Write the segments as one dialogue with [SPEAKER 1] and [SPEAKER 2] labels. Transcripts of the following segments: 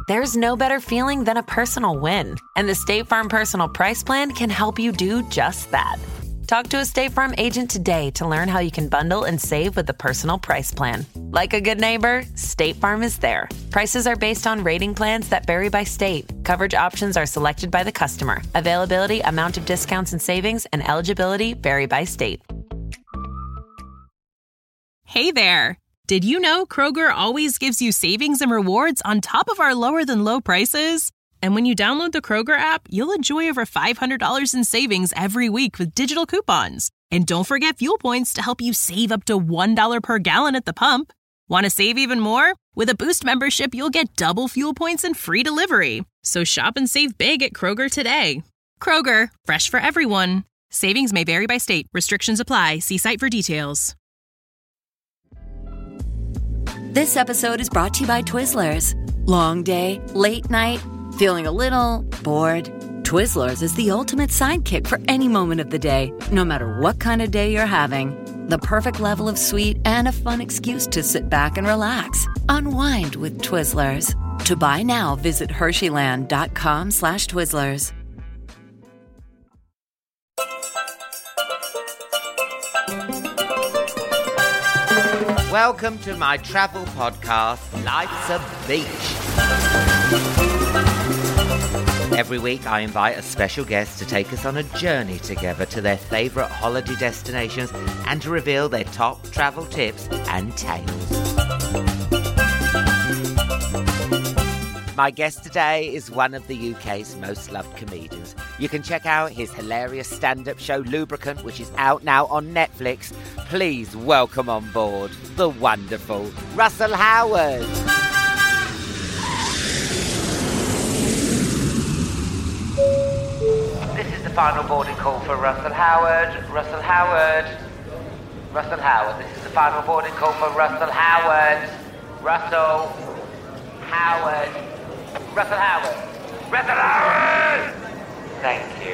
[SPEAKER 1] There's no better feeling than a personal win. And the State Farm Personal Price Plan can help you do just that. Talk to a State Farm agent today to learn how you can bundle and save with the Personal Price Plan. Like a good neighbor, State Farm is there. Prices are based on rating plans that vary by state. Coverage options are selected by the customer. Availability, amount of discounts and savings, and eligibility vary by state.
[SPEAKER 2] Hey there! Did you know Kroger always gives you savings and rewards on top of our lower-than-low prices? And when you download the Kroger app, you'll enjoy over $500 in savings every week with digital coupons. And don't forget fuel points to help you save up to $1 per gallon at the pump. Want to save even more? With a Boost membership, you'll get double fuel points and free delivery. So shop and save big at Kroger today. Kroger, fresh for everyone. Savings may vary by state. Restrictions apply. See site for details.
[SPEAKER 3] This episode is brought to you by Twizzlers. Long day, late night, feeling a little bored? Twizzlers is the ultimate sidekick for any moment of the day, no matter what kind of day you're having. The perfect level of sweet and a fun excuse to sit back and relax. Unwind with Twizzlers. To buy now, visit Hersheyland.com/Twizzlers.
[SPEAKER 4] Welcome to my travel podcast, Life's a Beach. Every week I invite a special guest to take us on a journey together to their favourite holiday destinations and to reveal their top travel tips and tales. My guest today is one of the UK's most loved comedians. You can check out his hilarious stand-up show Lubricant, which is out now on Netflix. Please welcome on board the wonderful Russell Howard. This is the final boarding call for Russell Howard. Russell Howard. Russell Howard. This is the final boarding call for Russell Howard. Russell Howard. Russell Howard. Russell Howard! Thank you.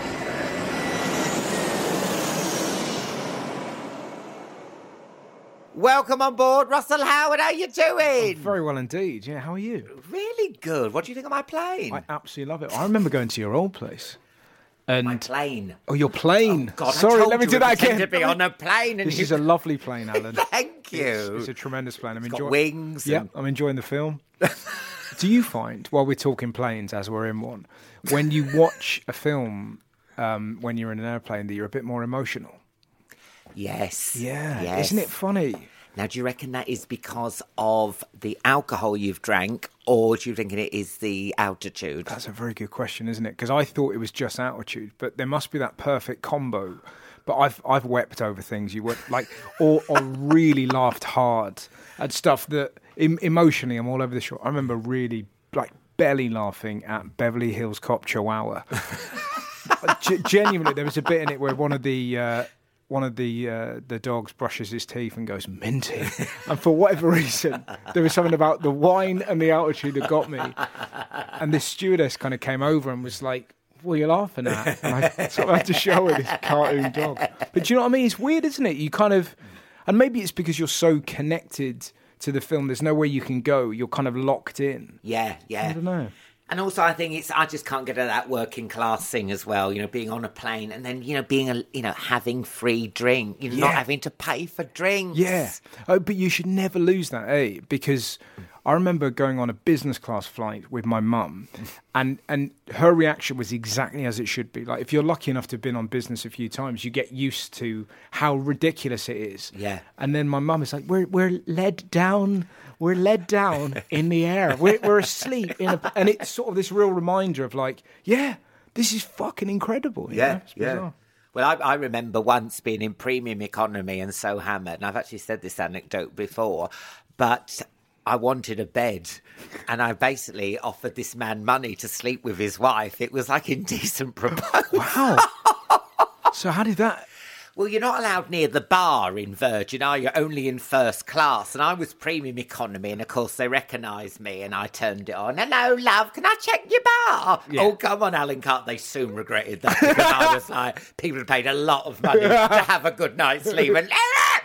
[SPEAKER 4] Welcome on board, Russell Howard. How you doing?
[SPEAKER 5] Very well indeed. Yeah, how are you?
[SPEAKER 4] Really good. What do you think of my plane?
[SPEAKER 5] I absolutely love it. I remember going to your old place. And
[SPEAKER 4] my plane.
[SPEAKER 5] Oh, your plane.
[SPEAKER 4] Oh, God,
[SPEAKER 5] sorry, let me do that again.
[SPEAKER 4] To be on a plane. And
[SPEAKER 5] this is a lovely plane, Alan.
[SPEAKER 4] Thank you.
[SPEAKER 5] It's a tremendous plane.
[SPEAKER 4] It's got wings.
[SPEAKER 5] Yeah, I'm enjoying the film. Do you find, while we're talking planes, as we're in one, when you watch a film when you're in an airplane, that you're a bit more emotional?
[SPEAKER 4] Yes.
[SPEAKER 5] Yeah.
[SPEAKER 4] Yes.
[SPEAKER 5] Isn't it funny?
[SPEAKER 4] Now, do you reckon that is because of the alcohol you've drank, or do you think it is the altitude?
[SPEAKER 5] That's a very good question, isn't it? Because I thought it was just altitude, but there must be that perfect combo. But I've wept over things you would like, or really laughed hard at stuff that emotionally I'm all over the shop. I remember really like belly laughing at Beverly Hills Cop Chihuahua. Genuinely, there was a bit in it where one of the dogs brushes his teeth and goes minty, and for whatever reason there was something about the wine and the altitude that got me, and this stewardess kind of came over and was like, "What are you laughing at?" And I sort of had to show her this cartoon dog. But do you know what I mean? It's weird, isn't it? You kind of, and maybe it's because you're so connected to the film, there's nowhere you can go, you're kind of locked in.
[SPEAKER 4] Yeah
[SPEAKER 5] I don't know.
[SPEAKER 4] And also, I think I just can't get at that working class thing as well, being on a plane and then, being, having free drink, not having to pay for drinks.
[SPEAKER 5] Yeah. Oh, but you should never lose that, eh? Because I remember going on a business class flight with my mum, and her reaction was exactly as it should be. Like, if you're lucky enough to have been on business a few times, you get used to how ridiculous it is.
[SPEAKER 4] Yeah.
[SPEAKER 5] And then my mum is like, we're led down. We're led down in the air. We're asleep and it's sort of this real reminder of like, yeah, this is fucking incredible.
[SPEAKER 4] Yeah. Well, I remember once being in premium economy and so hammered, and I've actually said this anecdote before, but I wanted a bed, and I basically offered this man money to sleep with his wife. It was like indecent proposal.
[SPEAKER 5] Wow. So how did that...
[SPEAKER 4] Well, you're not allowed near the bar in Virgin, are you? Only in first class. And I was premium economy, and of course they recognised me, and I turned it on. Hello, love, can I check your bar? Yeah. Oh, come on, Alan Carr. They soon regretted that, because I was like, people had paid a lot of money to have a good night's sleep. And is there a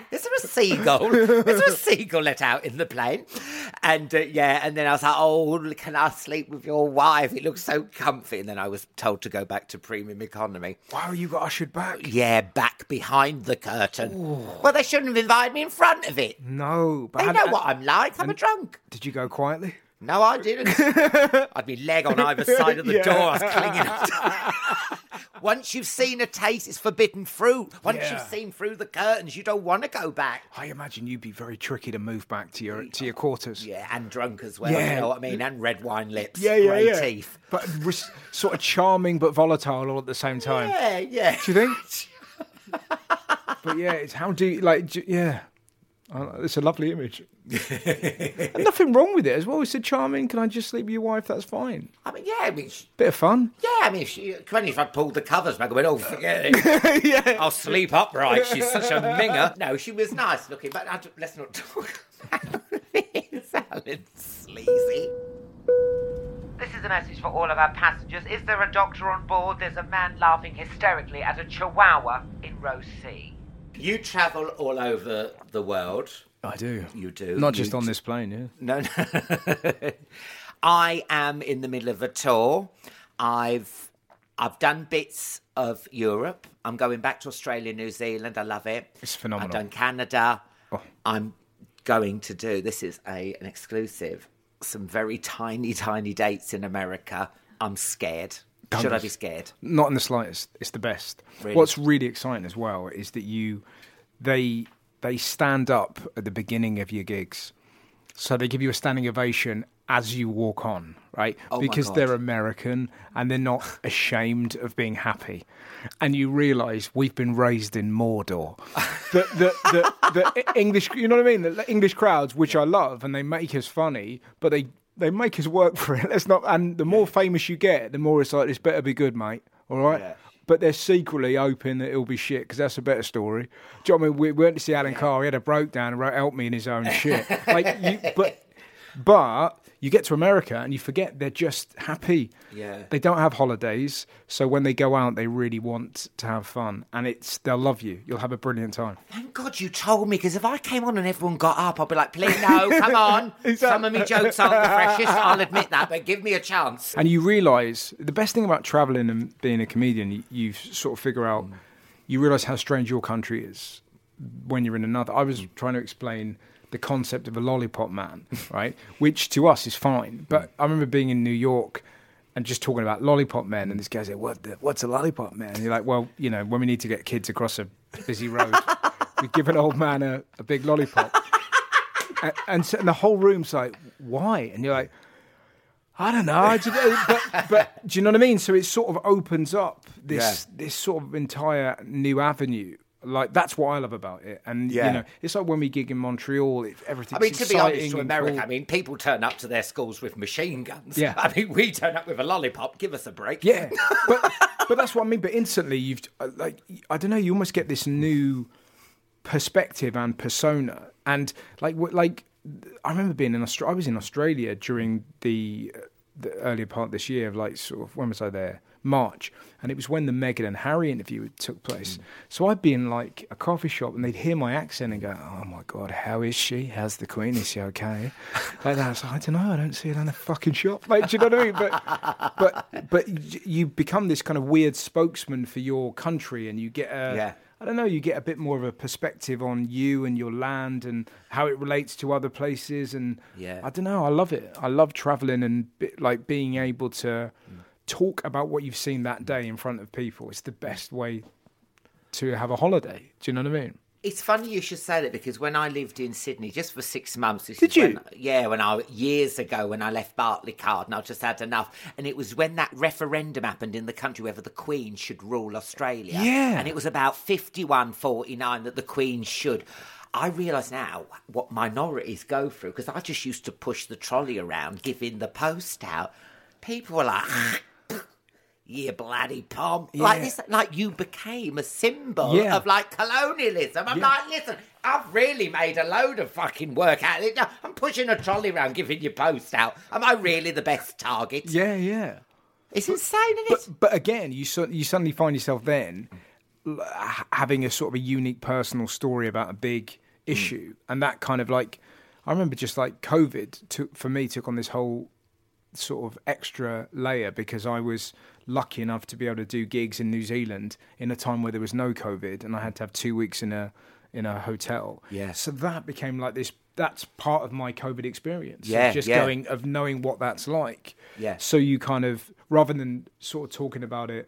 [SPEAKER 4] seagull. Is there a seagull let out in the plane? And and then I was like, oh, can I sleep with your wife? It looks so comfy. And then I was told to go back to premium economy.
[SPEAKER 5] Wow, you got ushered back?
[SPEAKER 4] Yeah, back behind the curtain. Ooh. Well, they shouldn't have invited me in front of it.
[SPEAKER 5] No.
[SPEAKER 4] But they know what I'm like. I'm a drunk.
[SPEAKER 5] Did you go quietly?
[SPEAKER 4] No, I didn't. I'd be leg on either side of the door. I was clinging up. Once you've seen a taste, it's forbidden fruit. Once you've seen through the curtains, you don't want to go back.
[SPEAKER 5] I imagine you'd be very tricky to move back to your quarters.
[SPEAKER 4] Yeah, and drunk as well, you know what I mean? And red wine lips, grey teeth.
[SPEAKER 5] But sort of charming but volatile all at the same time.
[SPEAKER 4] Yeah.
[SPEAKER 5] Do you think? But it's how do you, it's a lovely image. And nothing wrong with it as well. It's a charming, can I just sleep with your wife? That's fine.
[SPEAKER 4] I mean,
[SPEAKER 5] bit of fun.
[SPEAKER 4] Yeah, I mean, if I pulled the covers back, I went, oh, forget it. I'll sleep upright. She's such a minger. No, she was nice looking, but let's not talk about it. Alan's sleazy. This is a message for all of our passengers. Is there a doctor on board? There's a man laughing hysterically at a chihuahua in row C. You travel all over the world.
[SPEAKER 5] I do.
[SPEAKER 4] You do.
[SPEAKER 5] Not just on this plane, yeah.
[SPEAKER 4] No. I am in the middle of a tour. I've done bits of Europe. I'm going back to Australia, New Zealand. I love it.
[SPEAKER 5] It's phenomenal.
[SPEAKER 4] I've done Canada.
[SPEAKER 5] Oh.
[SPEAKER 4] I'm going to do, this is an exclusive, some very tiny, tiny dates in America. I'm scared. Should I be scared?
[SPEAKER 5] Not in the slightest. It's the best.
[SPEAKER 4] Really?
[SPEAKER 5] What's really exciting as well is that they stand up at the beginning of your gigs. So they give you a standing ovation as you walk on, right?
[SPEAKER 4] Oh,
[SPEAKER 5] because they're American and they're not ashamed of being happy. And you realise we've been raised in Mordor. The English, you know what I mean? The English crowds, which I love, and they make us funny, but they make us work for it. And the more famous you get, the more it's like, this better be good, mate. All right? Yeah. But they're secretly hoping that it'll be shit, because that's a better story. Do you know what I mean? We went to see Alan Carr. He had a breakdown and wrote "Help Me" in his own shit. But you get to America and you forget they're just happy.
[SPEAKER 4] Yeah.
[SPEAKER 5] They don't have holidays, so when they go out, they really want to have fun, and they'll love you. You'll have a brilliant time.
[SPEAKER 4] Thank God you told me, because if I came on and everyone got up, I'd be like, please, no, come on. Exactly. Some of me jokes aren't the freshest, I'll admit that, but give me a chance.
[SPEAKER 5] And you realise, the best thing about travelling and being a comedian, you sort of figure out, you realise how strange your country is when you're in another. I was trying to explain the concept of a lollipop man, right? Which to us is fine. But I remember being in New York and just talking about lollipop men, and this guy said, what's a lollipop man? And you're like, well, you know, when we need to get kids across a busy road, we give an old man a big lollipop. and the whole room's like, why? And you're like, I don't know. But do you know what I mean? So it sort of opens up this sort of entire new avenue. Like, that's what I love about it. And, you know, it's like when we gig in Montreal, everything's
[SPEAKER 4] to be honest, to America, I mean, people turn up to their schools with machine guns.
[SPEAKER 5] Yeah.
[SPEAKER 4] I mean, we turn up with a lollipop. Give us a break.
[SPEAKER 5] Yeah. But that's what I mean. But instantly, you've, like, I don't know, you almost get this new perspective and persona. And, like I remember being I was in Australia during the earlier part of this year, of like, sort of, when was I there? March, and it was when the Meghan and Harry interview took place. So I'd be in like a coffee shop and they'd hear my accent and go, oh my God, how is she? How's the Queen? Is she okay? Like that. I was like, I don't know, I don't see her in a fucking shop. Like, do you know what I mean? But you become this kind of weird spokesman for your country, and you get I don't know, you get a bit more of a perspective on you and your land and how it relates to other places. And I don't know, I love it. I love traveling and like being able to talk about what you've seen that day in front of people. It's the best way to have a holiday. Do you know what I mean?
[SPEAKER 4] It's funny you should say that, because when I lived in Sydney just for 6 months... years ago when I left Barclaycard and I just had enough. And it was when that referendum happened in the country whether the Queen should rule Australia.
[SPEAKER 5] Yeah.
[SPEAKER 4] And it was about 51-49 that the Queen should. I realise now what minorities go through, because I just used to push the trolley around giving the post out. People were like... You bloody pom.
[SPEAKER 5] Yeah.
[SPEAKER 4] Like this, like you became a symbol of like colonialism. I'm like, listen, I've really made a load of fucking work out of it. I'm pushing a trolley around giving you posts out. Am I really the best target?
[SPEAKER 5] Yeah.
[SPEAKER 4] It's insane, isn't it?
[SPEAKER 5] But again, you suddenly find yourself then having a sort of a unique personal story about a big issue, and that kind of like, I remember just like COVID took on this whole sort of extra layer because I was lucky enough to be able to do gigs in New Zealand in a time where there was no COVID, and I had to have 2 weeks in a hotel.
[SPEAKER 6] Yeah.
[SPEAKER 5] So that became like this. That's part of my COVID experience.
[SPEAKER 6] Yeah.
[SPEAKER 5] Of just knowing what that's like.
[SPEAKER 6] Yeah.
[SPEAKER 5] So you kind of, rather than sort of talking about it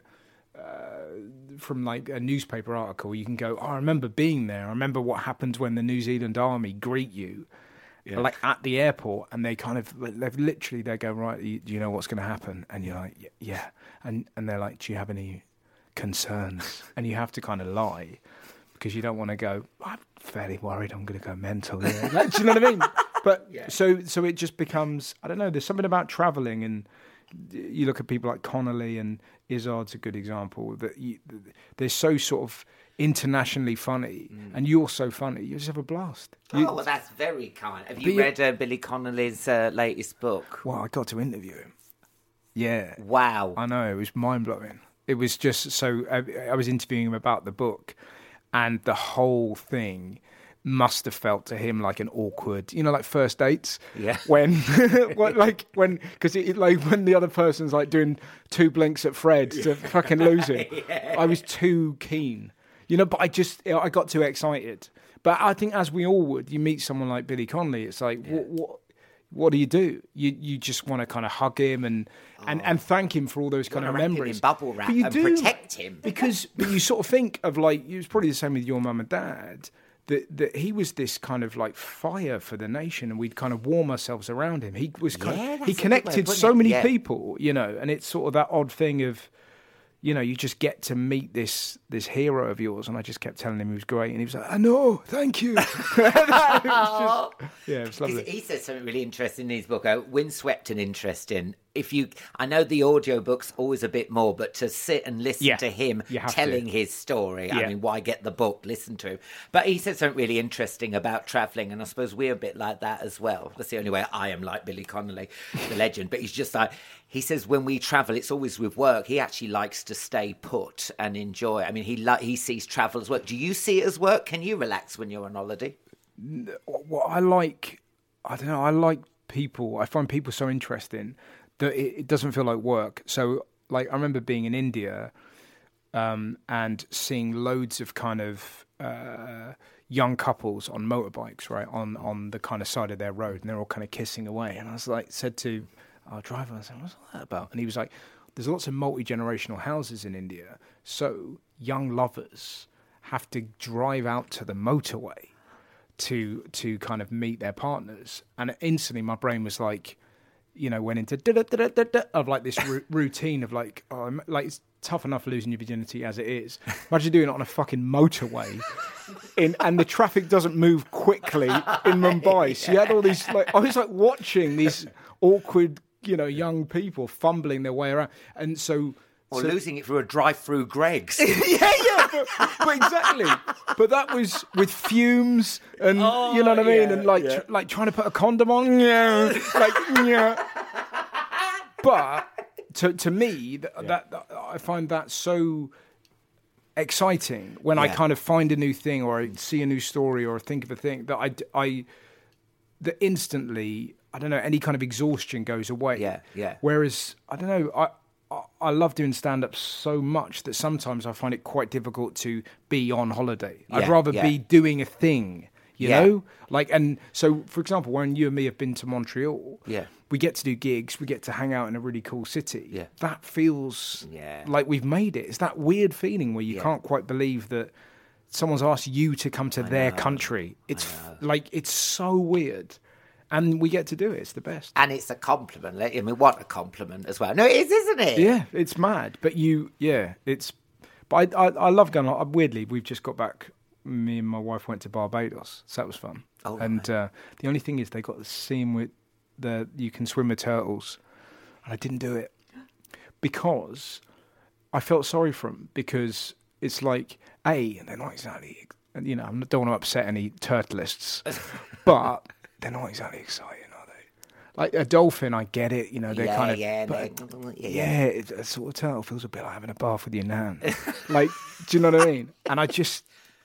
[SPEAKER 5] from like a newspaper article, you can go, I remember being there. I remember what happened when the New Zealand Army greet you. Yeah. Like at the airport, and they kind of, they go, right, do you know what's going to happen? And you're like, yeah. And they're like, do you have any concerns? And you have to kind of lie because you don't want to go, I'm fairly worried I'm going to go mental. Yeah. Like, do you know what I mean? But so it just becomes, I don't know, there's something about travelling, and you look at people like Connolly, and Izzard's a good example, that they're so sort of internationally funny, and you're so funny, you just have a blast.
[SPEAKER 6] Well, that's very kind. Have you read Billy Connolly's latest book?
[SPEAKER 5] Well, I got to interview him. Yeah.
[SPEAKER 6] Wow.
[SPEAKER 5] I know, it was mind-blowing. It was just so, I was interviewing him about the book, and the whole thing must have felt to him like an awkward, like first dates.
[SPEAKER 6] Yeah.
[SPEAKER 5] When, because when the other person's like doing 2 blinks at Fred to fucking lose him. Yeah. I was too keen. But I got too excited. But I think, as we all would, you meet someone like Billy Connolly, it's like, what do? You just want to kind of hug him and thank him for all those kind of memories.
[SPEAKER 6] Him in bubble wrap and protect him.
[SPEAKER 5] But you sort of think of like, it was probably the same with your mum and dad, that he was this kind of like fire for the nation, and we'd kind of warm ourselves around him. He was he connected so many people, and it's sort of that odd thing of, you just get to meet this hero of yours, and I just kept telling him he was great, and he was like, I know, thank you. It was lovely.
[SPEAKER 6] He said something really interesting in his book, windswept and interesting. I know the audiobook's always a bit more, but to sit and listen to him telling his story, I mean, why get the book? Listen to him. But he said something really interesting about travelling, and I suppose we're a bit like that as well. That's the only way I am like Billy Connolly, the legend. But he's just like, he says when we travel, it's always with work. He actually likes to stay put and enjoy. I mean, he sees travel as work. Do you see it as work? Can you relax when you're on holiday?
[SPEAKER 5] Well, I like people. I find people so interesting that it doesn't feel like work. So, like, I remember being in India and seeing loads of kind of young couples on motorbikes, right, on the kind of side of their road, and they're all kind of kissing away. And I was like, said to our driver, I said, what's that about? And he was like, there's lots of multi-generational houses in India, so young lovers have to drive out to the motorway to kind of meet their partners. And instantly my brain was like, went into of like this routine of like, like it's tough enough losing your virginity as it is. Imagine doing it on a fucking motorway, and the traffic doesn't move quickly in Mumbai. So you had all these I was like watching these awkward, young people fumbling their way around, and so.
[SPEAKER 6] Or losing it through a drive-through Greggs.
[SPEAKER 5] but exactly. But that was with fumes and, you know what I mean? And like trying to put a condom on. But to me, that I find that so exciting when I kind of find a new thing, or I see a new story, or think of a thing that that instantly, I don't know, any kind of exhaustion goes away.
[SPEAKER 6] Yeah.
[SPEAKER 5] Whereas, I don't know, I love doing stand-up so much that sometimes I find it quite difficult to be on holiday. I'd rather be doing a thing, you know? Like, and so, for example, when you and me have been to Montreal, we get to do gigs, we get to hang out in a really cool city. Yeah. That feels like we've made it. It's that weird feeling where you can't quite believe that someone's asked you to come to their country. It's like, it's so weird. And we get to do it. It's the best.
[SPEAKER 6] And it's a compliment. I mean, what a compliment as well. No, it is, isn't it?
[SPEAKER 5] Yeah, it's mad. But it's... But I love going... Weirdly, we've just got back... Me and my wife went to Barbados. So that was fun. Oh, and the only thing is they got the scene with you can swim with turtles. And I didn't do it. Because I felt sorry for them. Because it's like, they're not exactly... I don't want to upset any turtlists. But... They're not exactly exciting, are they? Like a dolphin, I get it. They're kind of... a sort of turtle feels a bit like having a bath with your nan. Like, do you know what I mean? And I just...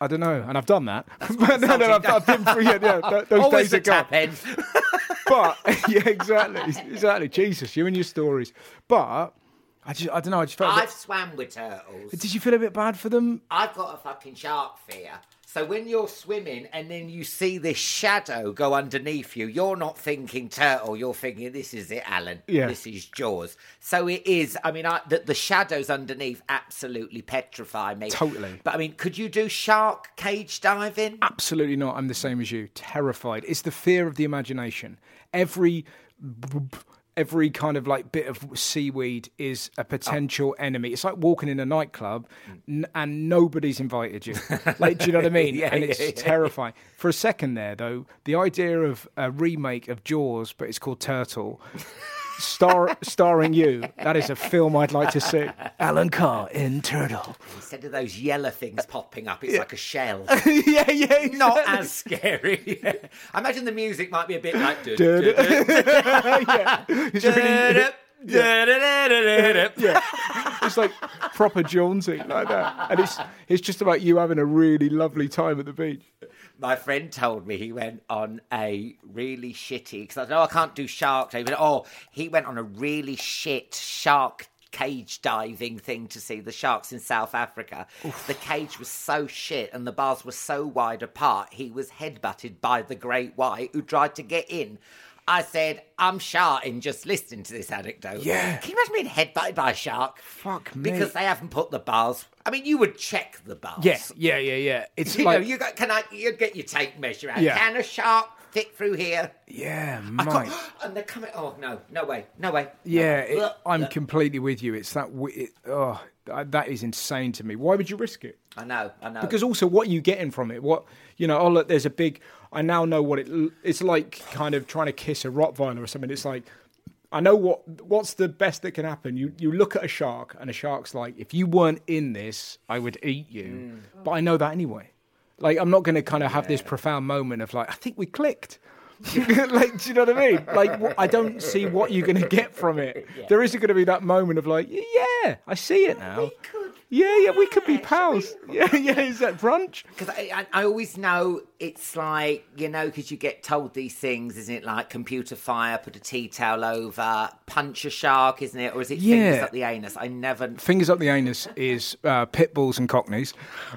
[SPEAKER 5] I don't know, and I've done that. I've been through those
[SPEAKER 6] always
[SPEAKER 5] days are gone.
[SPEAKER 6] Tap end.
[SPEAKER 5] But yeah, exactly. Jesus, you and your stories. But I don't know. I just felt.
[SPEAKER 6] I've swam with turtles.
[SPEAKER 5] Did you feel a bit bad for them?
[SPEAKER 6] I've got a fucking shark fear. So when you're swimming and then you see this shadow go underneath you, you're not thinking turtle. You're thinking, this is it, Alan.
[SPEAKER 5] Yeah.
[SPEAKER 6] This is Jaws. So it is. I mean, the shadows underneath absolutely petrify me.
[SPEAKER 5] Totally.
[SPEAKER 6] But I mean, could you do shark cage diving?
[SPEAKER 5] Absolutely not. I'm the same as you. Terrified. It's the fear of the imagination. Every kind of like bit of seaweed is a potential enemy. It's like walking in a nightclub and nobody's invited you. Like, do you know what I mean? And it's terrifying. For a second there, though, the idea of a remake of Jaws, but it's called Turtle, starring you, that is a film I'd like to see. Alan Carr in Turtle.
[SPEAKER 6] Instead of those yellow things popping up, it's like a shell.
[SPEAKER 5] Yeah, exactly.
[SPEAKER 6] Not as scary. I imagine the music might be a bit like...
[SPEAKER 5] It's like proper jaunting like that. And it's just about you having a really lovely time at the beach.
[SPEAKER 6] My friend told me he went on a really shitty... Because I said, I can't do shark diving. He went on a really shit shark cage diving thing to see the sharks in South Africa. Oof. The cage was so shit and the bars were so wide apart, he was headbutted by the great white who tried to get in. I said, I'm sharting just listening to this anecdote.
[SPEAKER 5] Yeah.
[SPEAKER 6] Can you imagine being headbutted by a shark?
[SPEAKER 5] Fuck me.
[SPEAKER 6] Because they haven't put the bars... I mean, you would check the bars.
[SPEAKER 5] Yes, yeah. It's
[SPEAKER 6] you'd get your tape measure out.
[SPEAKER 5] Yeah.
[SPEAKER 6] Can a shark fit through here?
[SPEAKER 5] Yeah, mate.
[SPEAKER 6] And they're coming... Oh, no way.
[SPEAKER 5] Yeah, I'm completely with you. It's that... that is insane to me. Why would you risk it?
[SPEAKER 6] I know.
[SPEAKER 5] Because also, what are you getting from it? What, look, there's a big... I now know what it's like kind of trying to kiss a Rottweiler or something. It's like, I know what's the best that can happen. You look at a shark and a shark's like, if you weren't in this, I would eat you. But I know that anyway. Like, I'm not going to kind of have this profound moment of like, I think we clicked. Like, do you know what I mean? Like, I don't see what you're going to get from it. Yeah. There isn't going to be that moment of like, yeah, I see it now. We could be pals. Yeah, is that brunch?
[SPEAKER 6] Because I always know it's like, because you get told these things, isn't it? Like computer fire, put a tea towel over, punch a shark, isn't it? Or is it fingers up the anus? I never...
[SPEAKER 5] Fingers up the anus is pit bulls and cockneys.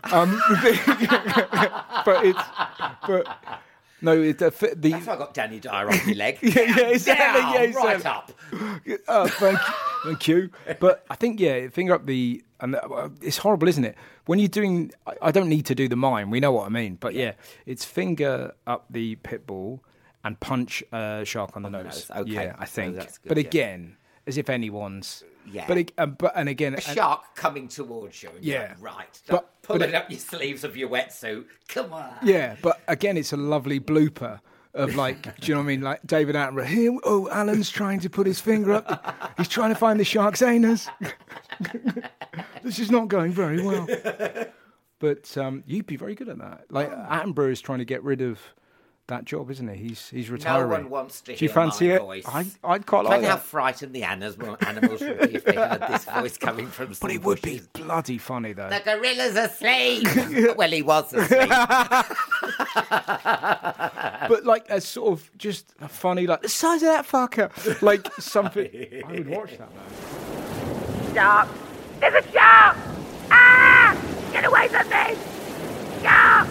[SPEAKER 5] No,
[SPEAKER 6] that's why I got Danny Dyer on my leg.
[SPEAKER 5] Exactly.
[SPEAKER 6] Right up.
[SPEAKER 5] Thank you. But I think, finger up the... And it's horrible, isn't it? When you're doing... I don't need to do the mime. We know what I mean. But it's finger up the pit bull and punch a shark on the nose.
[SPEAKER 6] Okay.
[SPEAKER 5] Yeah, I think.
[SPEAKER 6] That's good,
[SPEAKER 5] but again, as if anyone's...
[SPEAKER 6] Yeah.
[SPEAKER 5] But again...
[SPEAKER 6] A shark coming towards you. And you're like, right. Pulling up your sleeves of your wetsuit. Come on.
[SPEAKER 5] Yeah, but again, it's a lovely blooper of like, do you know what I mean? Like David Attenborough. Here, Alan's trying to put his finger up. He's trying to find the shark's anus. This is not going very well. But you'd be very good at that. Like Attenborough is trying to get rid of that job, isn't he? He's retiring.
[SPEAKER 6] No one wants to hear
[SPEAKER 5] Do you fancy
[SPEAKER 6] my
[SPEAKER 5] it?
[SPEAKER 6] voice.
[SPEAKER 5] I'd quite like that.
[SPEAKER 6] How frightened the animals would be if they heard this voice coming from some
[SPEAKER 5] But it would be bloody funny, though.
[SPEAKER 6] The gorilla's asleep. Well, he was asleep.
[SPEAKER 5] But like a sort of just a funny, like, the size of that fucker. Like something. I would watch that, man.
[SPEAKER 4] Shark! There's a shark! Ah! Get away from me! Shark!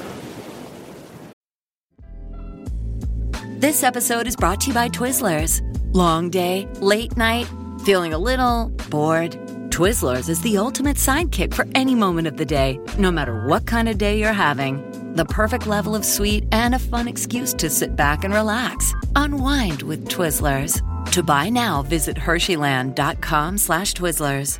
[SPEAKER 3] This episode is brought to you by Twizzlers. Long day, late night, feeling a little bored? Twizzlers is the ultimate sidekick for any moment of the day, no matter what kind of day you're having. The perfect level of sweet and a fun excuse to sit back and relax. Unwind with Twizzlers. To buy now, visit Hersheyland.com/Twizzlers.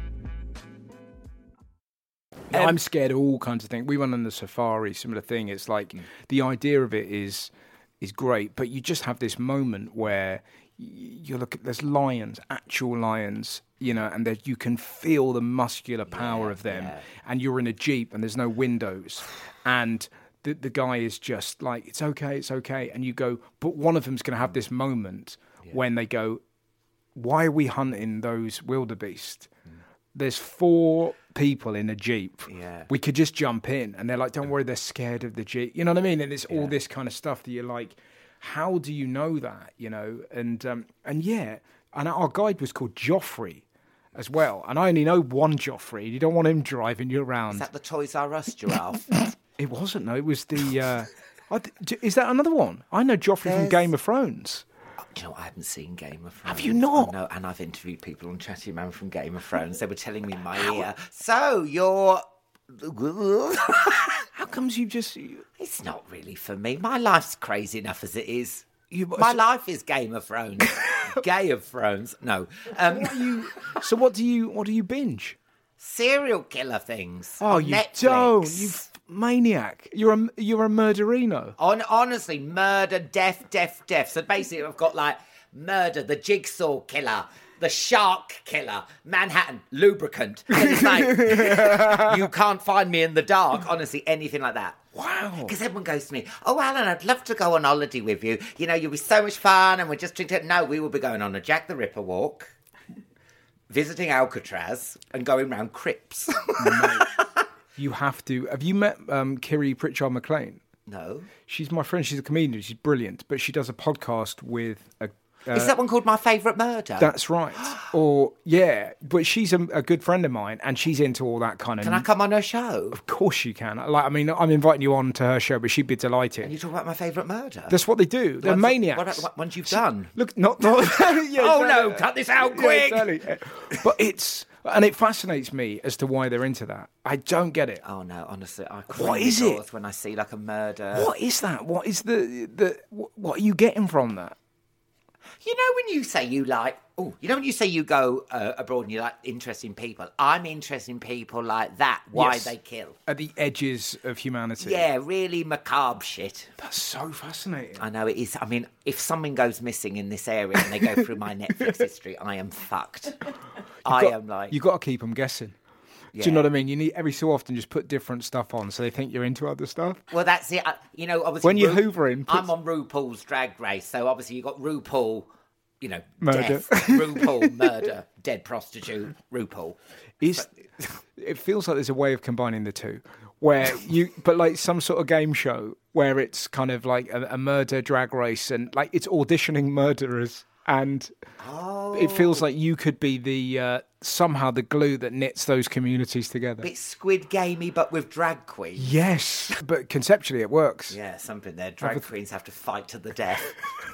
[SPEAKER 5] I'm scared of all kinds of things. We went on the safari, similar thing. It's like the idea of it is great, but you just have this moment where you look at, there's lions, actual lions, and that you can feel the muscular power of them, and you're in a Jeep and there's no windows, and the guy is just like, it's okay, and you go, but one of them's going to have this moment when they go, why are we hunting those wildebeest? there's 4 people in a Jeep.
[SPEAKER 6] Yeah.
[SPEAKER 5] We could just jump in. And they're like, don't worry, they're scared of the Jeep. You know what I mean? And it's all this kind of stuff that you're like, how do you know that? You know? And our guide was called Joffrey as well. And I only know one Joffrey. You don't want him driving you around.
[SPEAKER 6] Is that the Toys R Us giraffe?
[SPEAKER 5] It wasn't, no. It was the... is that another one? I know Joffrey from Game of Thrones.
[SPEAKER 6] Do you know what? I haven't seen Game of Thrones.
[SPEAKER 5] Have you not?
[SPEAKER 6] No, and I've interviewed people on Chatty Man from Game of Thrones. They were telling me in my ear, so you're...
[SPEAKER 5] How comes you just...
[SPEAKER 6] It's not really for me. My life's crazy enough as it is. My life is Game of Thrones. Gay of Thrones. No.
[SPEAKER 5] So what do you binge?
[SPEAKER 6] Serial killer things.
[SPEAKER 5] Oh, you
[SPEAKER 6] Netflix.
[SPEAKER 5] don't. You maniac. You're a murderino.
[SPEAKER 6] Honestly, murder, death. So basically I've got like murder, the jigsaw killer, the shark killer, Manhattan, lubricant. And it's like, you can't find me in the dark. Honestly, anything like that.
[SPEAKER 5] Wow.
[SPEAKER 6] Because everyone goes to me, oh, Alan, I'd love to go on holiday with you. You know, you'll be so much fun and we're just drinking. No, we will be going on a Jack the Ripper walk, visiting Alcatraz and going round crypts.
[SPEAKER 5] You have to. Have you met Kiri Pritchard McLean?
[SPEAKER 6] No.
[SPEAKER 5] She's my friend. She's a comedian. She's brilliant. But she does a podcast with a...
[SPEAKER 6] Is that one called My Favourite Murder?
[SPEAKER 5] That's right. But she's a good friend of mine, and she's into all that kind of...
[SPEAKER 6] Can I come on her show?
[SPEAKER 5] Of course you can. I'm inviting you on to her show, but she'd be delighted.
[SPEAKER 6] And you talk about My Favourite Murder?
[SPEAKER 5] That's what they do. They're maniacs.
[SPEAKER 6] What ones you've done?
[SPEAKER 5] Look, not yeah,
[SPEAKER 6] oh, no, cut this out quick!
[SPEAKER 5] Yeah, exactly. But it's... And it fascinates me as to why they're into that. I don't get it.
[SPEAKER 6] Oh, no, honestly, I
[SPEAKER 5] What is it?
[SPEAKER 6] When I see, like, a murder...
[SPEAKER 5] What is that? What is what are you getting from that?
[SPEAKER 6] You know when you say you like... Oh, you know when you say you go abroad and you like interesting people? I'm interested in people like that, why they kill.
[SPEAKER 5] At the edges of humanity.
[SPEAKER 6] Yeah, really macabre shit.
[SPEAKER 5] That's so fascinating.
[SPEAKER 6] I know it is. I mean, if something goes missing in this area and they go through my Netflix history, I am fucked. You've got to keep them guessing. Yeah. Do you know what I mean? You need every so often just put different stuff on so they think you're into other stuff. Well, that's it. You know, obviously...
[SPEAKER 5] When you're hoovering...
[SPEAKER 6] I'm on RuPaul's Drag Race, so obviously you've got RuPaul... You know,
[SPEAKER 5] murder.
[SPEAKER 6] Death, RuPaul, murder, dead prostitute, RuPaul.
[SPEAKER 5] It feels like there's a way of combining the two, but like some sort of game show where it's kind of like a murder drag race and like it's auditioning murderers, and it feels like you could be the somehow the glue that knits those communities together.
[SPEAKER 6] A bit Squid Gamey, but with drag queens.
[SPEAKER 5] Yes, but conceptually it works.
[SPEAKER 6] Yeah, something there. Drag queens have to fight to the death.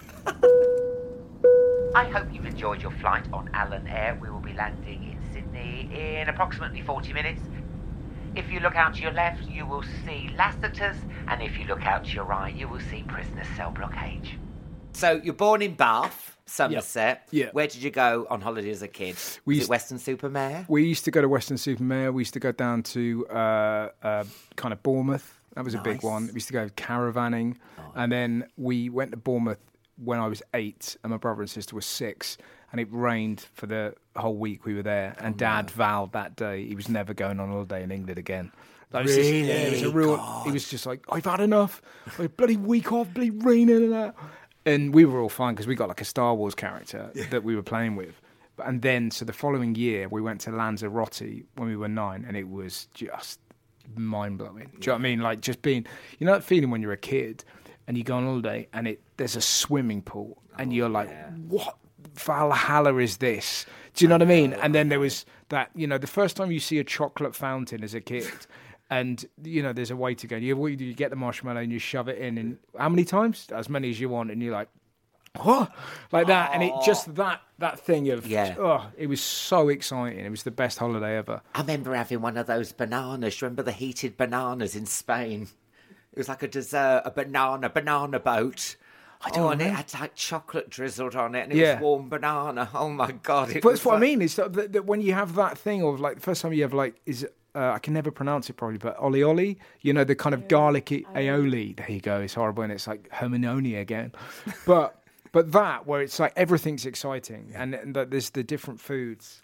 [SPEAKER 4] I hope you've enjoyed your flight on Alan Air. We will be landing in Sydney in approximately 40 minutes. If you look out to your left, you will see Lassiter's, and if you look out to your right, you will see Prisoner's Cell Block H.
[SPEAKER 6] So you're born in Bath, Somerset.
[SPEAKER 5] Yeah.
[SPEAKER 6] Where did you go on holiday as a kid? Was it Weston-super-Mare?
[SPEAKER 5] We used to go to Weston-super-Mare. We used to go down to kind of Bournemouth. That was a big one. We used to go caravanning. And then we went to Bournemouth when I was 8 and my brother and sister were 6, and it rained for the whole week we were there, and Dad vowed that day he was never going on holiday in England again.
[SPEAKER 6] Really?
[SPEAKER 5] It was a real... He was just like, I've had enough. A bloody week off, bloody raining and that. And we were all fine because we got like a Star Wars character that we were playing with. And then, so the following year, we went to Lanzarote when we were 9, and it was just mind-blowing. Do you know what I mean? Like just being... You know that feeling when you're a kid... and you go on holiday and there's a swimming pool and you're like, what Valhalla is this? Do you know what I mean? And then there was that, you know, the first time you see a chocolate fountain as a kid and, you know, there's a way to go. You get the marshmallow and you shove it in, and how many times? As many as you want, and you're like, what? Like that. And it just that thing of, it was so exciting. It was the best holiday ever.
[SPEAKER 6] I remember having one of those bananas. Do you remember the heated bananas in Spain? It was like a dessert, a banana boat. And it had like chocolate drizzled on it, and it was warm banana. Oh my God!
[SPEAKER 5] That's what I mean. Is that when you have that thing of like the first time you have like I can never pronounce it properly, but oli, you know, the kind of garlicky aioli. There you go. It's horrible, and it's like Hermione again. But that where it's like everything's exciting, and that there's the different foods.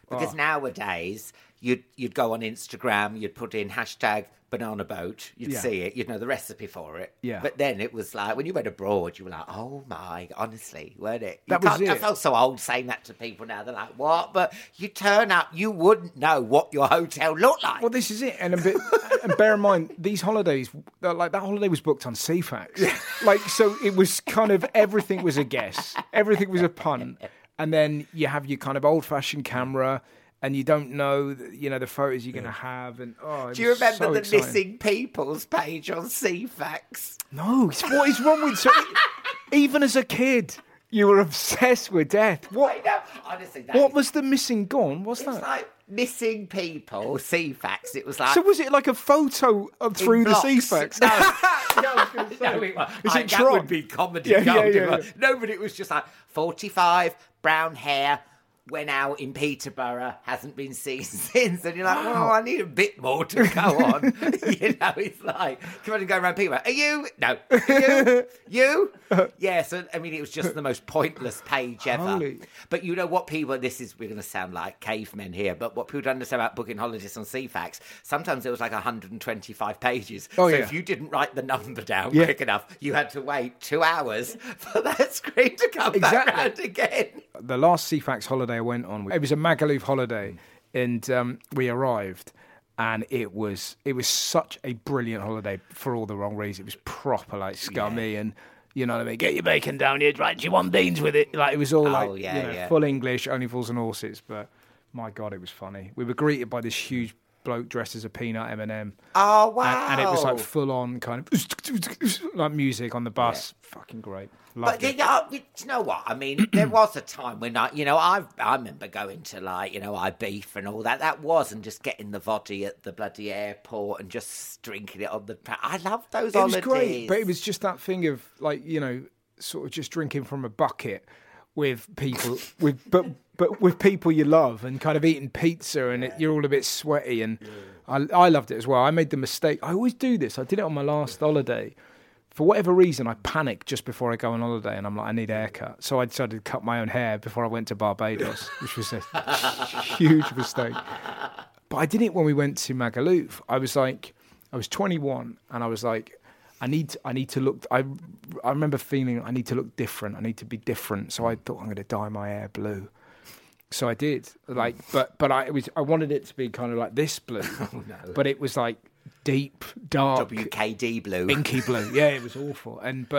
[SPEAKER 6] Because nowadays, you'd go on Instagram, you'd put in hashtag banana boat, you'd see it, you'd know the recipe for it.
[SPEAKER 5] Yeah.
[SPEAKER 6] But then it was like, when you went abroad, you were like, oh my, honestly, weren't it?
[SPEAKER 5] That was it.
[SPEAKER 6] I felt so old saying that to people now. They're like, what? But you turn up, you wouldn't know what your hotel looked like.
[SPEAKER 5] Well, this is it. And and bear in mind, these holidays, like that holiday was booked on CFAX. Like, so it was kind of, everything was a guess. Everything was a pun. And then you have your kind of old-fashioned camera, and you don't know, the photos you're going to have. And
[SPEAKER 6] do you remember the missing people's page on CFAX?
[SPEAKER 5] No, what is wrong with... So, even as a kid, you were obsessed with death.
[SPEAKER 6] What? I know. Honestly,
[SPEAKER 5] what was the missing gone? What's that?
[SPEAKER 6] It's like missing people, CFAX. It was like...
[SPEAKER 5] So was it like a photo through the CFAX?
[SPEAKER 6] No, that would be comedy.
[SPEAKER 5] Yeah.
[SPEAKER 6] No, but it was just like 45, brown hair, went out in Peterborough, hasn't been seen since. And you're like, oh, I need a bit more to go on. It's like, come on and go around Peterborough. Are you? No. Are you? Yeah, so, I mean, it was just the most pointless page ever.
[SPEAKER 5] Holy.
[SPEAKER 6] But you know what people, we're going to sound like cavemen here, but what people don't understand about booking holidays on CFAX, sometimes it was like 125 pages.
[SPEAKER 5] Oh,
[SPEAKER 6] so if you didn't write the number down quick enough, you had to wait 2 hours for that screen to come back round again.
[SPEAKER 5] The last CFAX holiday I went on, it was a Magaluf holiday, and we arrived, and it was such a brilliant holiday for all the wrong reasons. It was proper like scummy, and you know what I mean. Get your bacon down here, right? Do you want beans with it? Like it was all full English, only fools and horses. But my God, it was funny. We were greeted by this huge bloke dressed as a peanut M&M.
[SPEAKER 6] Oh wow!
[SPEAKER 5] And it was like full on kind of like music on the bus. Yeah. Fucking great. Loved it.
[SPEAKER 6] You know what? I mean, there was a time when I remember going to Ibiza and all that. That wasn't just getting the voddy at the bloody airport and just drinking it on the. I loved those holidays.
[SPEAKER 5] It was great, but it was just that thing of sort of just drinking from a bucket with people but with people you love, and kind of eating pizza, and you're all a bit sweaty, and I loved it as well. I made the mistake. I always do this. I did it on my last holiday. For whatever reason, I panicked just before I go on holiday, and I'm like, I need a haircut. So I decided to cut my own hair before I went to Barbados, which was a huge mistake. But I did it when we went to Magaluf. I was 21, and I was like, I need to look. I remember feeling I need to look different. I need to be different. So I thought I'm going to dye my hair blue. So I did. But I wanted it to be kind of like this blue. Oh, no. But it was like deep, dark
[SPEAKER 6] WKD blue,
[SPEAKER 5] inky blue. Yeah, it was awful.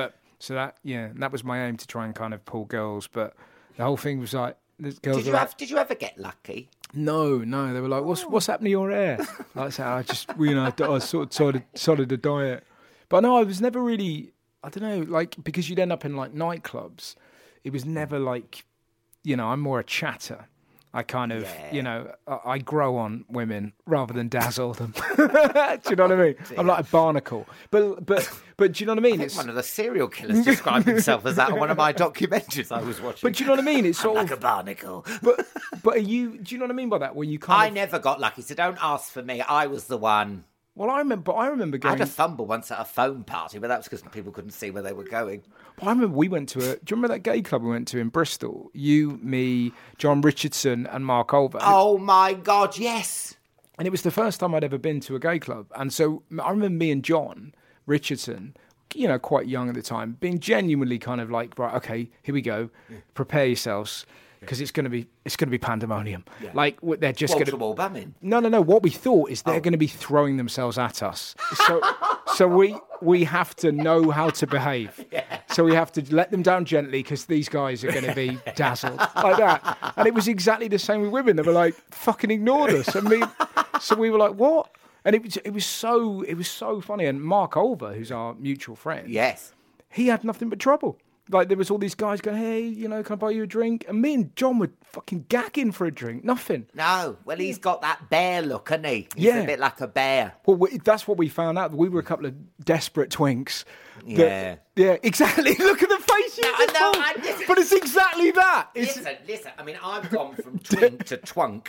[SPEAKER 5] That was my aim, to try and kind of pull girls. But the whole thing was like, girls.
[SPEAKER 6] Did you ever get lucky?
[SPEAKER 5] No. They were like, what's happened to your hair? Like I said, I just I sort of decided to dye it. But no, I was never really. I don't know, like, because you'd end up in like nightclubs. It was never like, I'm more a chatter. I kind of, I grow on women rather than dazzle them. Do you know what I mean? I'm like a barnacle. But do you know what I mean?
[SPEAKER 6] It's one of the serial killers described himself as that on one of my documentaries I was watching.
[SPEAKER 5] But do you know what I mean? It's sort
[SPEAKER 6] of like a barnacle.
[SPEAKER 5] But do you know what I mean by that? Where you
[SPEAKER 6] I never got lucky, so don't ask for me. I was the one.
[SPEAKER 5] Well, I remember going.
[SPEAKER 6] I had a fumble once at a phone party, but that was because people couldn't see where they were going.
[SPEAKER 5] Well, I remember we went to do you remember that gay club we went to in Bristol? You, me, John Richardson, and Mark Olver.
[SPEAKER 6] Oh my God, yes!
[SPEAKER 5] And it was the first time I'd ever been to a gay club, and so I remember me and John Richardson, quite young at the time, being genuinely kind of like, right, okay, here we go, prepare yourselves. Because it's going to be pandemonium. Yeah. Like they're just going to.
[SPEAKER 6] Wall bumming.
[SPEAKER 5] No. What we thought is they're going to be throwing themselves at us. So we have to know how to behave. Yeah. So we have to let them down gently, because these guys are going to be dazzled like that. And it was exactly the same with women. They were like, fucking ignored us. So we were like, what? And it was so funny. And Mark Olver, who's our mutual friend,
[SPEAKER 6] yes,
[SPEAKER 5] he had nothing but trouble. Like, there was all these guys going, hey, can I buy you a drink? And me and John were fucking gagging for a drink. Nothing.
[SPEAKER 6] No. Well, he's got that bear look, hasn't he? He's a bit like a bear.
[SPEAKER 5] Well, that's what we found out. We were a couple of desperate twinks.
[SPEAKER 6] Yeah.
[SPEAKER 5] Yeah, exactly. Look at the face you just pulled. But it's exactly that.
[SPEAKER 6] Listen. I mean, I've gone from twink to twunk.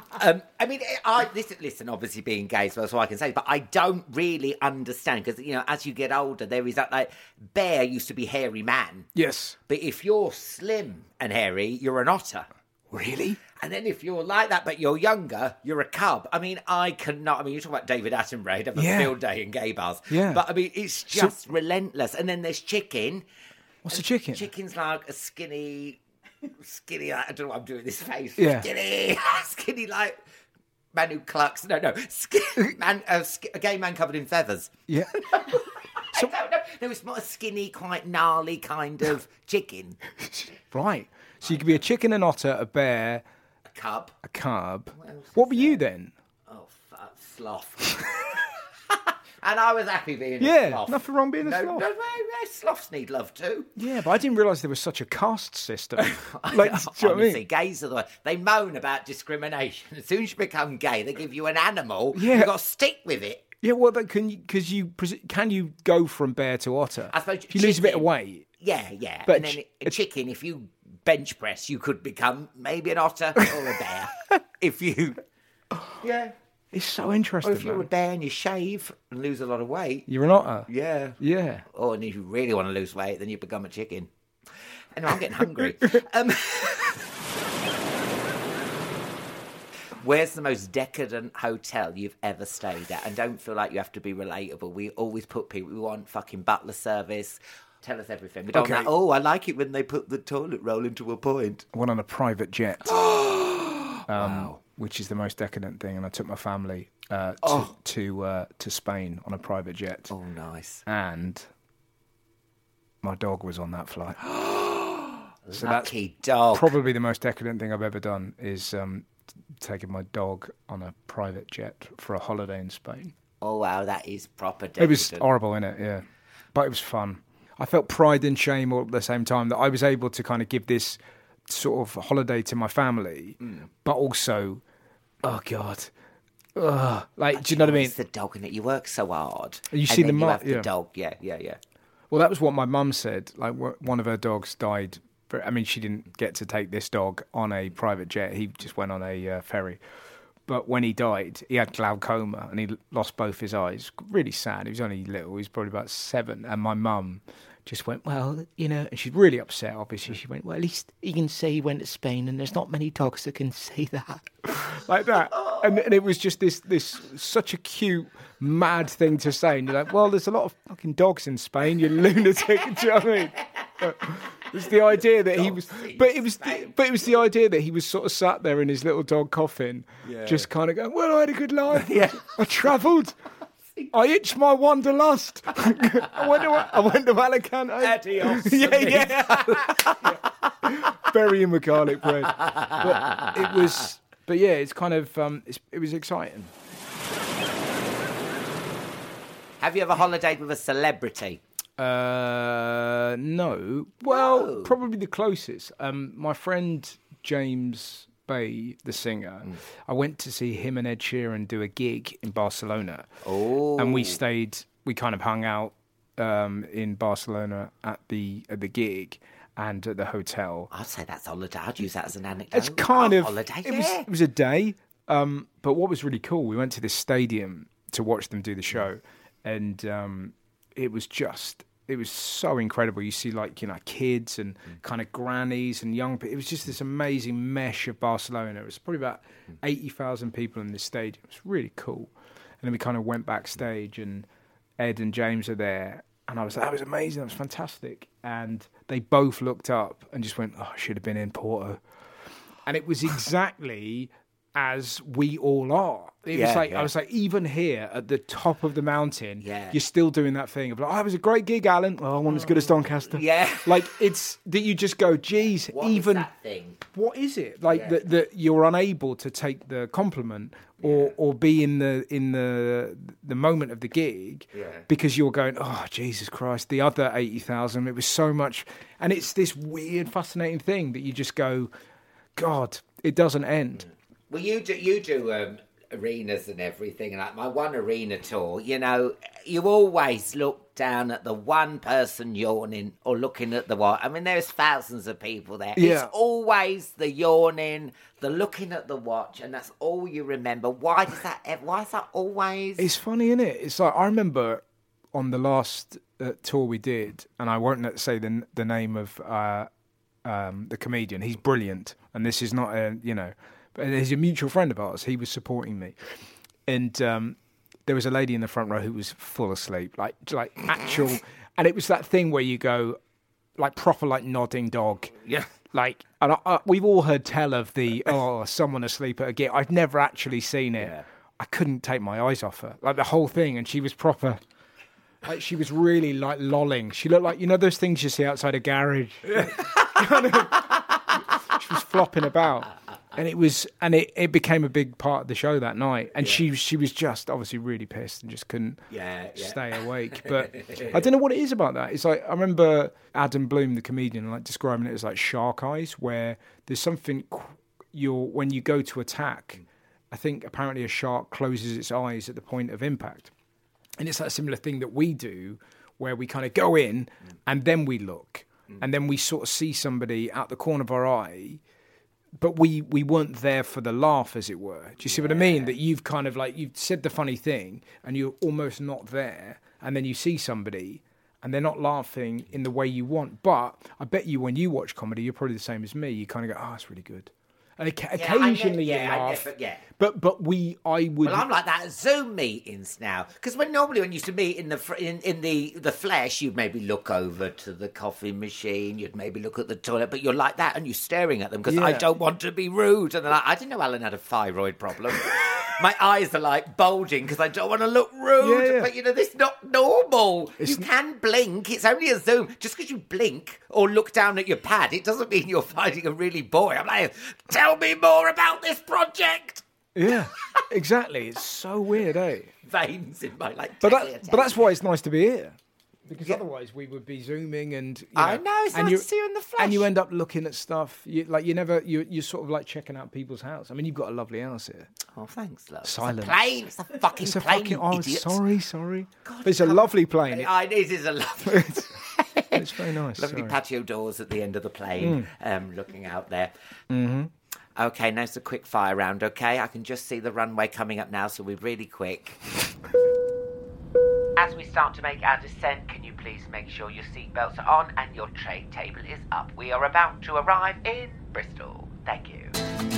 [SPEAKER 6] Listen, obviously being gay as well, so I can say, but I don't really understand, because, as you get older, there is that, like, bear used to be hairy man.
[SPEAKER 5] Yes.
[SPEAKER 6] But if you're slim and hairy, you're an otter.
[SPEAKER 5] Really?
[SPEAKER 6] And then if you're like that, but you're younger, you're a cub. I mean, I cannot. I mean, you talk about David Attenborough, have a field day in gay bars.
[SPEAKER 5] Yeah.
[SPEAKER 6] But I mean, it's just relentless. And then there's chicken.
[SPEAKER 5] What's a chicken?
[SPEAKER 6] Chicken's like a skinny. I don't know what I'm doing this face.
[SPEAKER 5] Yeah.
[SPEAKER 6] Skinny like man who clucks. No. A gay man covered in feathers.
[SPEAKER 5] Yeah.
[SPEAKER 6] I don't know. No, it's not a skinny, quite gnarly kind of chicken.
[SPEAKER 5] Right. So you could be a chicken, an otter, a bear,
[SPEAKER 6] a
[SPEAKER 5] cub. What were you then?
[SPEAKER 6] Oh, sloth. And I was happy being a sloth.
[SPEAKER 5] Nothing wrong being a sloth.
[SPEAKER 6] No, sloths need love too.
[SPEAKER 5] Yeah, but I didn't realise there was such a caste system.
[SPEAKER 6] Like, honestly, gays are they moan about discrimination. As soon as you become gay, they give you an animal. Yeah. You've got to stick with it.
[SPEAKER 5] Yeah, well, can you go from bear to otter?
[SPEAKER 6] I suppose
[SPEAKER 5] you lose a bit of weight.
[SPEAKER 6] Yeah.
[SPEAKER 5] But
[SPEAKER 6] and then a chicken, if you bench press, you could become maybe an otter or a bear. If you,
[SPEAKER 5] it's so interesting.
[SPEAKER 6] Or if you're a bear and you shave and lose a lot of weight,
[SPEAKER 5] you're an otter.
[SPEAKER 6] Yeah. Or and if you really want to lose weight, then you become a chicken. Anyway, I'm getting hungry. Where's the most decadent hotel you've ever stayed at? And don't feel like you have to be relatable. We always put people, we want fucking butler service. Tell us everything. We don't like, I like it when they put the toilet roll into a point.
[SPEAKER 5] I went on a private jet. Wow. Which is the most decadent thing. And I took my family to Spain on a private jet.
[SPEAKER 6] Oh, nice.
[SPEAKER 5] And my dog was on that flight.
[SPEAKER 6] So lucky dog.
[SPEAKER 5] Probably the most decadent thing I've ever done is taking my dog on a private jet for a holiday in Spain.
[SPEAKER 6] Oh, wow, that is proper decadent.
[SPEAKER 5] It was horrible, innit? Yeah. But it was fun. I felt pride and shame all at the same time that I was able to kind of give this sort of holiday to my family, but also, oh, God. Like, do you know what I mean?
[SPEAKER 6] It's the dog, and you work so hard.
[SPEAKER 5] You see the
[SPEAKER 6] the dog, yeah.
[SPEAKER 5] Well, that was what my mum said. Like, one of her dogs died. I mean, she didn't get to take this dog on a private jet. He just went on a ferry. But when he died, he had glaucoma and he lost both his eyes. Really sad. He was only little. He was probably about 7. And my mum just went, well, and she's really upset, obviously. She went, well, at least he can say he went to Spain and there's not many dogs that can say that. Like that. And it was just this such a cute, mad thing to say. And you're like, well, there's a lot of fucking dogs in Spain, you lunatic. Do you know what I mean? It's the idea that he was, but it was the idea that he was sort of sat there in his little dog coffin, just kind of going, well, I had a good life. I travelled. I itched my wanderlust. I went to Alicante.
[SPEAKER 6] Adios.
[SPEAKER 5] Very in garlic bread. But it's kind of, it was exciting.
[SPEAKER 6] Have you ever holidayed with a celebrity?
[SPEAKER 5] No. Well, probably the closest. My friend James Bay, the singer, I went to see him and Ed Sheeran do a gig in Barcelona.
[SPEAKER 6] Oh.
[SPEAKER 5] And we kind of hung out in Barcelona at the gig and at the hotel.
[SPEAKER 6] I'd say that's holiday. I'd use that as an anecdote.
[SPEAKER 5] It's kind of
[SPEAKER 6] holiday.
[SPEAKER 5] It was a day. But what was really cool, we went to this stadium to watch them do the show, and it was so incredible. You see, like, kids and kind of grannies and young people. It was just this amazing mesh of Barcelona. It was probably about 80,000 people in this stadium. It was really cool. And then we kind of went backstage, and Ed and James are there. And I was like, that was amazing. That was fantastic. And they both looked up and just went, oh, I should have been in Porto. And it was exactly as we all are. I was like, even here at the top of the mountain, you're still doing that thing of like, oh, it was a great gig, Alan. Well, I wasn't as good as Doncaster.
[SPEAKER 6] Yeah.
[SPEAKER 5] Like, it's that you just go, geez,
[SPEAKER 6] what is that thing?
[SPEAKER 5] What is it? Like that you're unable to take the compliment or be in the moment of the gig because you're going, oh, Jesus Christ, the other 80,000, it was so much. And it's this weird, fascinating thing that you just go, God, it doesn't end.
[SPEAKER 6] Well, you do arenas and everything, and like my one arena tour, you always look down at the one person yawning or looking at the watch. I mean, there's thousands of people there. Yeah. It's always the yawning, the looking at the watch, and that's all you remember. Why is that always?
[SPEAKER 5] It's funny, isn't it? It's like, I remember on the last tour we did, and I won't say the name of the comedian. He's brilliant, and this is not but he's a mutual friend of ours. He was supporting me, and there was a lady in the front row who was full asleep, like actual, and it was that thing where you go, like proper like nodding dog, Like, and we've all heard tell of the someone asleep at a gig. I've never actually seen it. Yeah. I couldn't take my eyes off her, like the whole thing, and she was proper. Like she was really like lolling. She looked like those things you see outside a garage. She was flopping about, and it became a big part of the show that night. And she was just obviously really pissed and just couldn't stay awake. But I don't know what it is about that. It's like I remember Adam Bloom, the comedian, like describing it as like shark eyes, where there's something when you go to attack. I think apparently a shark closes its eyes at the point of impact. And it's that similar thing that we do where we kind of go in and then we look and then we sort of see somebody out the corner of our eye, but we weren't there for the laugh, as it were. Do you see what I mean? That you've kind of like, you've said the funny thing and you're almost not there, and then you see somebody and they're not laughing in the way you want. But I bet you when you watch comedy, you're probably the same as me. You kind of go, oh, that's really good. And occasionally you laugh, but I would.
[SPEAKER 6] Well, I'm like that at Zoom meetings now, because normally when you used to meet in the flesh, you'd maybe look over to the coffee machine, you'd maybe look at the toilet, but you're like that and you're staring at them because I don't want to be rude. And they're like, I didn't know Alan had a thyroid problem. My eyes are like bulging because I don't want to look rude. But this is not normal. You can blink. It's only a Zoom. Just because you blink or look down at your pad, it doesn't mean you're finding a really boring. I'm like, tell me more about this project.
[SPEAKER 5] Yeah, exactly. It's so weird, eh?
[SPEAKER 6] Veins in my
[SPEAKER 5] But that's why it's nice to be here. Because otherwise we would be Zooming and...
[SPEAKER 6] I know, it's nice to see you in the flesh.
[SPEAKER 5] And you end up looking at stuff. You're sort of like checking out people's house. I mean, you've got a lovely house here.
[SPEAKER 6] Oh, thanks, love.
[SPEAKER 5] Silent.
[SPEAKER 6] It's a plane. It's a fucking plane,
[SPEAKER 5] oh,
[SPEAKER 6] idiot.
[SPEAKER 5] Sorry. God, it's a lovely plane.
[SPEAKER 6] It is a lovely...
[SPEAKER 5] It's very nice.
[SPEAKER 6] Lovely patio doors at the end of the plane, looking out there. Mm-hmm. Okay, now it's a quick fire round, okay? I can just see the runway coming up now, so we're really quick.
[SPEAKER 4] As we start to make our descent, can you please make sure your seatbelts are on and your tray table is up? We are about to arrive in Bristol. Thank you.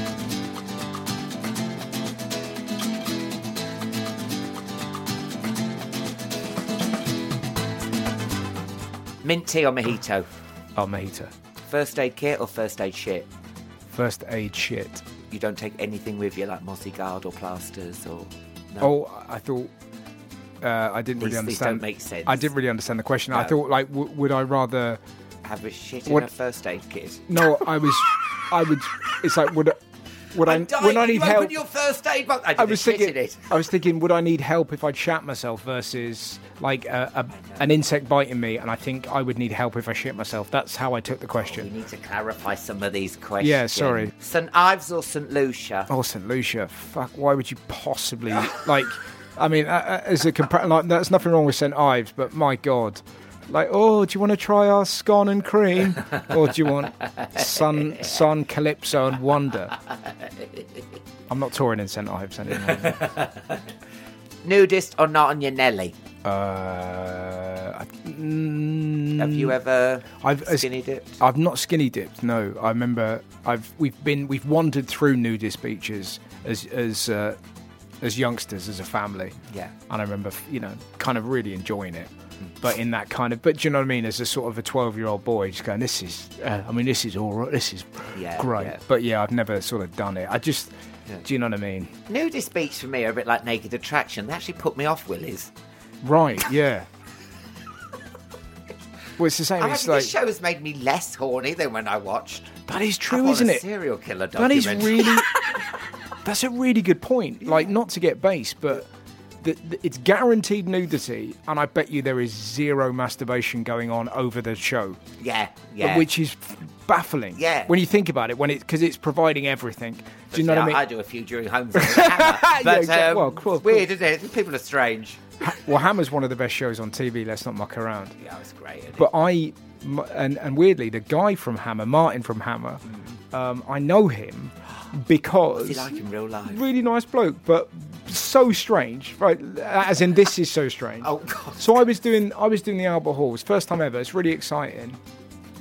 [SPEAKER 6] Mint tea or mojito?
[SPEAKER 5] Oh, mojito.
[SPEAKER 6] First aid kit or first aid shit?
[SPEAKER 5] First aid shit.
[SPEAKER 6] You don't take anything with you, like Mossy Guard or plasters or... No?
[SPEAKER 5] Oh, I thought... I didn't really understand.
[SPEAKER 6] These don't make sense.
[SPEAKER 5] I didn't really understand the question. No. I thought, like, would I rather...
[SPEAKER 6] have a shit in a first aid kit?
[SPEAKER 5] No, I would... It's like, would I need help?
[SPEAKER 6] Open your first aid box. I was
[SPEAKER 5] thinking, would I need help if I'd shat myself versus like an insect biting me? And I think I would need help if I shit myself. That's how I took the question.
[SPEAKER 6] We need to clarify some of these questions.
[SPEAKER 5] Yeah, sorry.
[SPEAKER 6] St Ives or St Lucia?
[SPEAKER 5] Oh, St Lucia. Fuck. Why would you possibly like? I mean, as a like, there's nothing wrong with St Ives, but my God. Like, do you want to try our scone and cream? Or do you want Sun, Calypso and Wonder? I'm not touring in St Ives anymore.
[SPEAKER 6] Nudist or not on your Nelly?
[SPEAKER 5] Have
[SPEAKER 6] you ever skinny dipped?
[SPEAKER 5] I've not skinny dipped, no. I remember we've wandered through nudist beaches as youngsters, as a family.
[SPEAKER 6] Yeah.
[SPEAKER 5] And I remember, kind of really enjoying it. But in that kind of, but do you know what I mean? As a sort of a 12-year-old boy, just going, this is all right, this is great. Yeah. But yeah, I've never sort of done it. Do you know what I mean?
[SPEAKER 6] Nudist beach for me are a bit like Naked Attraction. They actually put me off willies.
[SPEAKER 5] Right, yeah. Well, it's the same.
[SPEAKER 6] This show has made me less horny than when I watched.
[SPEAKER 5] That is true, isn't it?
[SPEAKER 6] Serial killer documentary.
[SPEAKER 5] That is really. That's a really good point. Yeah. Like, not to get base, but. It's guaranteed nudity, and I bet you there is zero masturbation going on over the show.
[SPEAKER 6] Yeah.
[SPEAKER 5] Which is baffling.
[SPEAKER 6] Yeah.
[SPEAKER 5] When you think about it, because it's providing everything. Do you know what I mean?
[SPEAKER 6] I do a few during Home Zone. Hammer, but
[SPEAKER 5] exactly. Cool.
[SPEAKER 6] Weird, isn't it? People are strange.
[SPEAKER 5] Well, Hammer's one of the best shows on TV. Let's not muck around.
[SPEAKER 6] Yeah, it's great.
[SPEAKER 5] But and weirdly, the guy from Hammer, Martin from Hammer, I know him because...
[SPEAKER 6] What's he like in real life?
[SPEAKER 5] Really nice bloke, but so strange, right? As in, this is so strange.
[SPEAKER 6] Oh, God.
[SPEAKER 5] So I was doing the Albert Hall. It's first time ever. It's really exciting.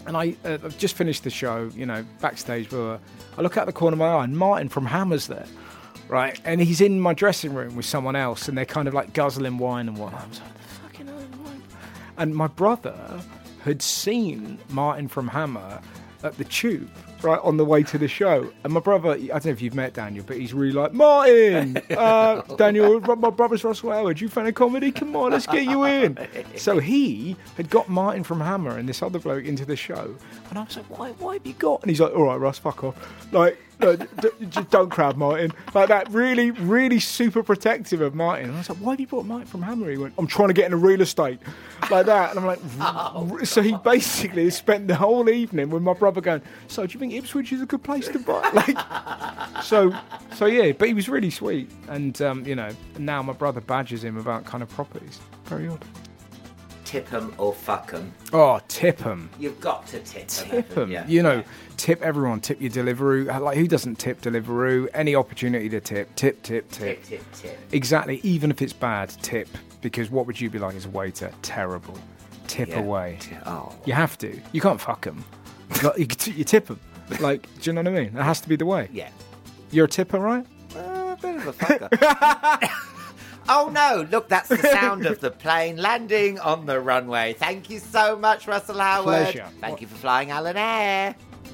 [SPEAKER 5] And I've just finished the show, backstage. I look out the corner of my eye, and Martin from Hammer's there, right? And he's in my dressing room with someone else, and they're kind of like guzzling wine and whatnot. I was like, fucking hell, wine. And my brother had seen Martin from Hammer at the Tube, right, on the way to the show. And my brother, I don't know if you've met Daniel, but he's really like, Martin, Daniel, my brother's Russell Howard, you fan of comedy? Come on, let's get you in. So he had got Martin from Hammer and this other bloke into the show. And I was like, why have you got? And he's like, all right, Russ, fuck off. Like, no, just don't crowd Martin. Like that, really, really super protective of Martin. And I was like, why have you brought Martin from Hammer? He went, I'm trying to get into real estate. Like that. And I'm like, So he basically spent the whole evening with my brother going, so do you think Ipswich is a good place to buy? Like, so yeah, but he was really sweet. And, now my brother badgers him about kind of properties. Very odd.
[SPEAKER 6] Tip 'em or fuck 'em.
[SPEAKER 5] Oh, tip 'em.
[SPEAKER 6] You've got to tip 'em.
[SPEAKER 5] Tip 'em. Yeah. Tip everyone. Tip your Deliveroo. Like, who doesn't tip Deliveroo? Any opportunity to tip. Tip.
[SPEAKER 6] Tip.
[SPEAKER 5] Exactly. Even if it's bad, tip. Because what would you be like as a waiter? Terrible. Tip away.
[SPEAKER 6] Oh.
[SPEAKER 5] You have to. You can't fuck them. You tip them. Like, do you know what I mean? That has to be the way.
[SPEAKER 6] Yeah.
[SPEAKER 5] You're a tipper, right?
[SPEAKER 6] A bit of a fucker. Oh no, look, that's the sound of the plane landing on the runway. Thank you so much, Russell Howard.
[SPEAKER 5] Pleasure.
[SPEAKER 6] Thank you for flying Alan Air.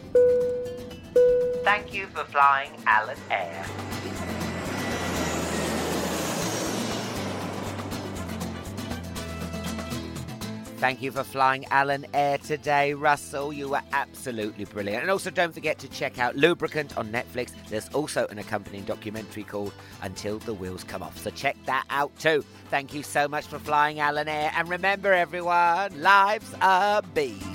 [SPEAKER 6] Thank you for flying Alan Air. Thank you for flying Alan Air today, Russell. You were absolutely brilliant. And also don't forget to check out Lubricant on Netflix. There's also an accompanying documentary called Until the Wheels Come Off. So check that out too. Thank you so much for flying Alan Air. And remember, everyone, life's a beast.